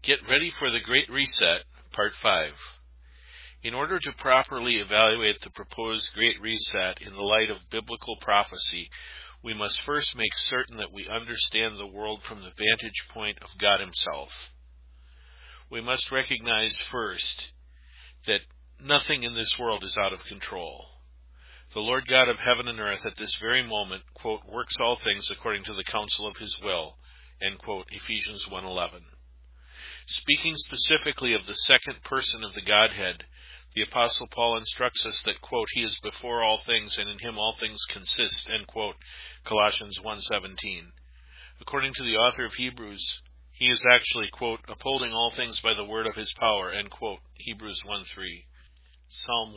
Get ready for the Great Reset, Part 5. In order to properly evaluate the proposed Great Reset in the light of biblical prophecy, we must first make certain that we understand the world from the vantage point of God Himself. We must recognize first that nothing in this world is out of control. The Lord God of heaven and earth at this very moment, quote, works all things according to the counsel of His will, end quote, Ephesians 1:11. Speaking specifically of the second person of the Godhead, the Apostle Paul instructs us that, quote, He is before all things, and in Him all things consist, end quote, Colossians 1:17. According to the author of Hebrews, He is actually, quote, upholding all things by the word of His power, end quote, Hebrews 1:3. Psalm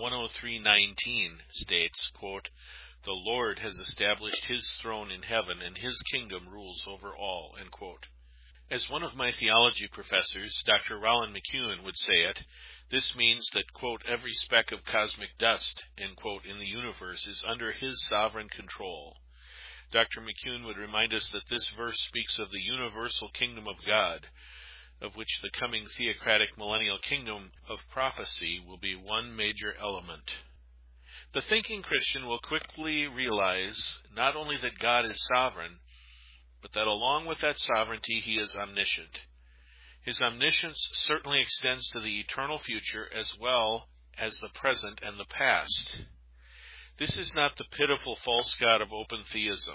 103:19 states, quote, The Lord has established His throne in heaven, and His kingdom rules over all, end quote. As one of my theology professors, Dr. Rollin McEwen, would say it, this means that, quote, every speck of cosmic dust, end quote, in the universe is under His sovereign control. Dr. McEwen would remind us that this verse speaks of the universal kingdom of God, of which the coming theocratic millennial kingdom of prophecy will be one major element. The thinking Christian will quickly realize not only that God is sovereign, but that along with that sovereignty, He is omniscient. His omniscience certainly extends to the eternal future as well as the present and the past. This is not the pitiful false god of open theism.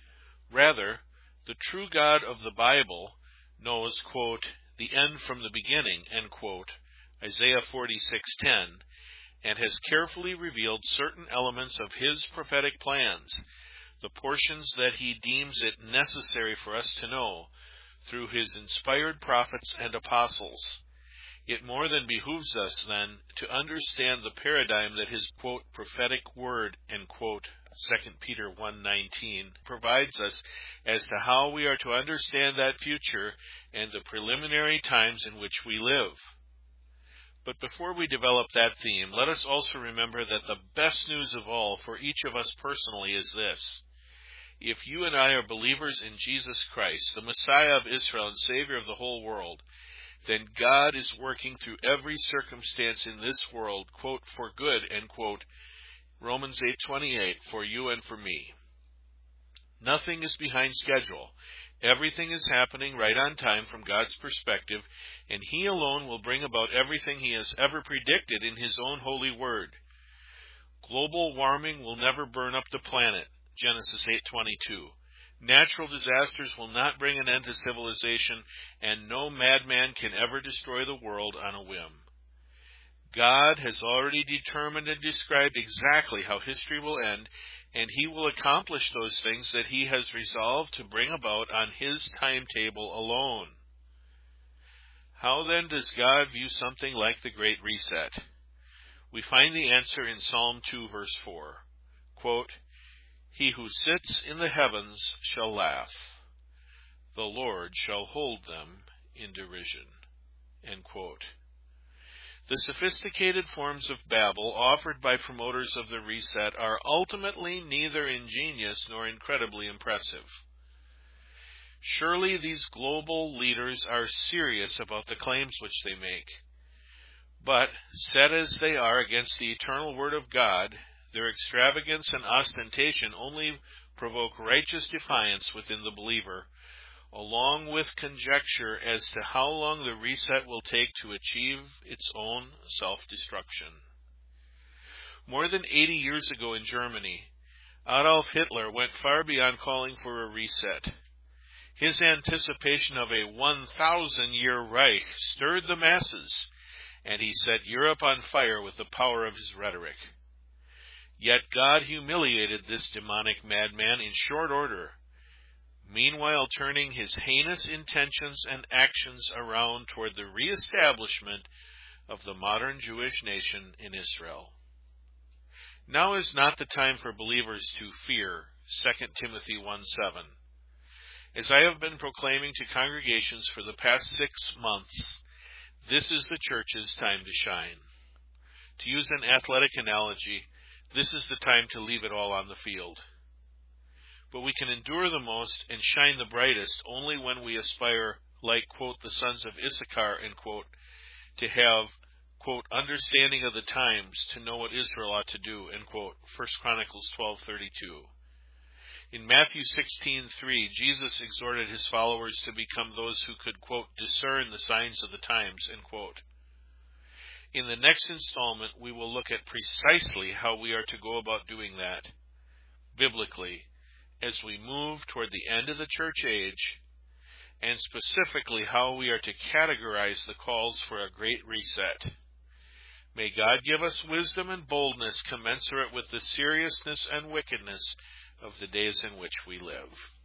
Rather, the true God of the Bible knows, quote, the end from the beginning, end quote, Isaiah 46:10, and has carefully revealed certain elements of His prophetic plans, the portions that He deems it necessary for us to know, through His inspired prophets and apostles. It more than behooves us, then, to understand the paradigm that His, quote, prophetic word, end quote, 2 Peter 1:19, provides us as to how we are to understand that future and the preliminary times in which we live. But before we develop that theme, let us also remember that the best news of all for each of us personally is this. If you and I are believers in Jesus Christ, the Messiah of Israel and Savior of the whole world, then God is working through every circumstance in this world, quote, for good, end quote, Romans 8:28, for you and for me. Nothing is behind schedule. Everything is happening right on time from God's perspective, and He alone will bring about everything He has ever predicted in His own holy word. Global warming will never burn up the planet, Genesis 8:22. Natural disasters will not bring an end to civilization, and no madman can ever destroy the world on a whim. God has already determined and described exactly how history will end, and He will accomplish those things that He has resolved to bring about on His timetable alone. How then does God view something like the Great Reset? We find the answer in Psalm 2, verse 4. Quote, He who sits in the heavens shall laugh. The Lord shall hold them in derision. End quote. The sophisticated forms of babble offered by promoters of the reset are ultimately neither ingenious nor incredibly impressive. Surely these global leaders are serious about the claims which they make. But, set as they are against the eternal Word of God, their extravagance and ostentation only provoke righteous defiance within the believer, along with conjecture as to how long the reset will take to achieve its own self-destruction. More than 80 years ago in Germany, Adolf Hitler went far beyond calling for a reset. His anticipation of a 1,000-year Reich stirred the masses, and he set Europe on fire with the power of his rhetoric. Yet God humiliated this demonic madman in short order, meanwhile turning his heinous intentions and actions around toward the reestablishment of the modern Jewish nation in Israel. Now is not the time for believers to fear, 2 Timothy 1:7. As I have been proclaiming to congregations for the past 6 months, this is the church's time to shine. To use an athletic analogy, this is the time to leave it all on the field. But we can endure the most and shine the brightest only when we aspire like, quote, the sons of Issachar, end quote, to have, quote, understanding of the times, to know what Israel ought to do, end quote, 1 Chronicles 12:32. In Matthew 16:3, Jesus exhorted his followers to become those who could, quote, discern the signs of the times, end quote. In the next installment, we will look at precisely how we are to go about doing that, biblically, as we move toward the end of the church age, and specifically how we are to categorize the calls for a great reset. May God give us wisdom and boldness commensurate with the seriousness and wickedness of the days in which we live.